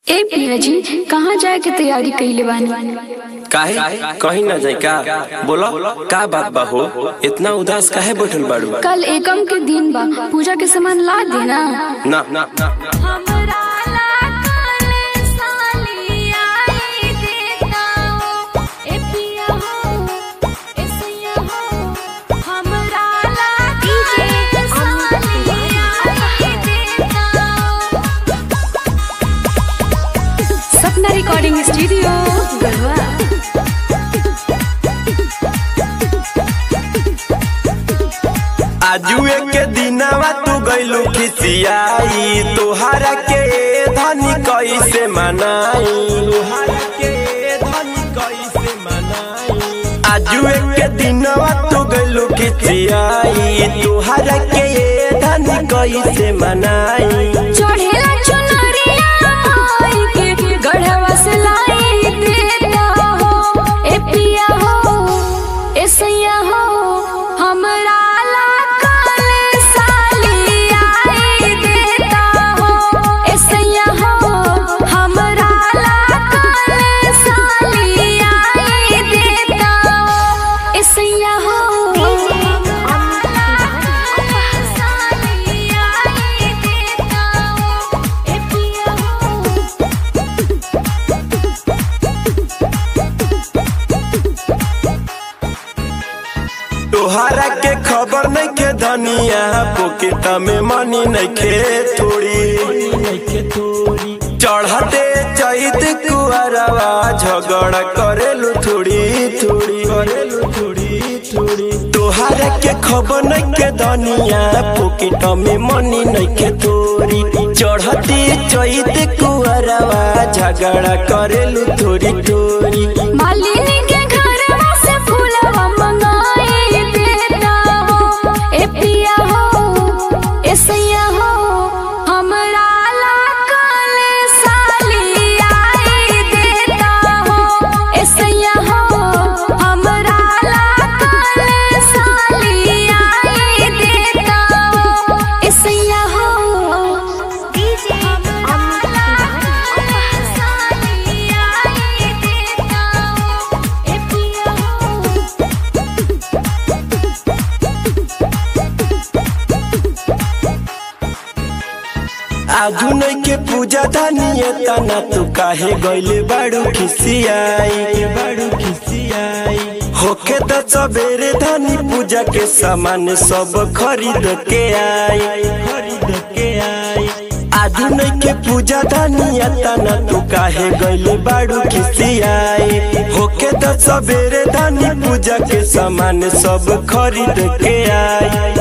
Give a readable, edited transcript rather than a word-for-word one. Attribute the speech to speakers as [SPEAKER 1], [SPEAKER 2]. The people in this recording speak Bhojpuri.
[SPEAKER 1] ए पिया जी कहाँ जाए के तैयारी कइले बानी?
[SPEAKER 2] काहे कहीं ना जाए का? बोलो का बात बा हो? इतना उदास काहे बैठल बाड़ू?
[SPEAKER 1] कल एकम के दिन बा, पूजा के सामान ला देना।
[SPEAKER 2] ना ना ना
[SPEAKER 1] सपना रिकॉर्डिंग स्टूडियो गढ़वा।
[SPEAKER 2] आजुए के दिनवा तू गइलू खिसियाई, तोहरा के धनी कैसे मनाई? आजुए के दिनवा तू गइलू खिसियाई, तोहरा के धनी कैसे मनाई?
[SPEAKER 1] चढ़ेला चुनरिया माई के गढ़वा से लाई देता हो। ए पिया हो ए सैया हो हमरा
[SPEAKER 2] तोहरा के खबर नहीं के धनिया, पॉकेट में मनी नहीं खे थोड़ी। चढ़ते चैत कुआरवा झगड़ा करेलू थोड़ी थोड़ी। तोहरा के खबर नहीं के धनिया, पॉकेट में मनी नहीं के थोड़ी। चढ़ते चैत कुआरवा झगड़ा करेलू थोड़ी थोड़ी।
[SPEAKER 1] मालिनी के घरवा से फूलवा मंगाई देता हो। ए पिया हो ए सैया हो हमरा ला कल साली आई देता हो। ए सैया हो हमरा ला कल साली आई देता हो। ए सैया हो
[SPEAKER 2] आजू नहीं के पूजा धनिए तना तू काहे गइले बाड़ू खिसियाई? होके त सबेरे धनी पूजा के सामान सब खरीद के आई। आजू नहीं के पूजा धनिया तना तू काहे गइले बाड़ू खिसियाई? होके त सबेरे धनी पूजा के सामान सब खरीद के आई।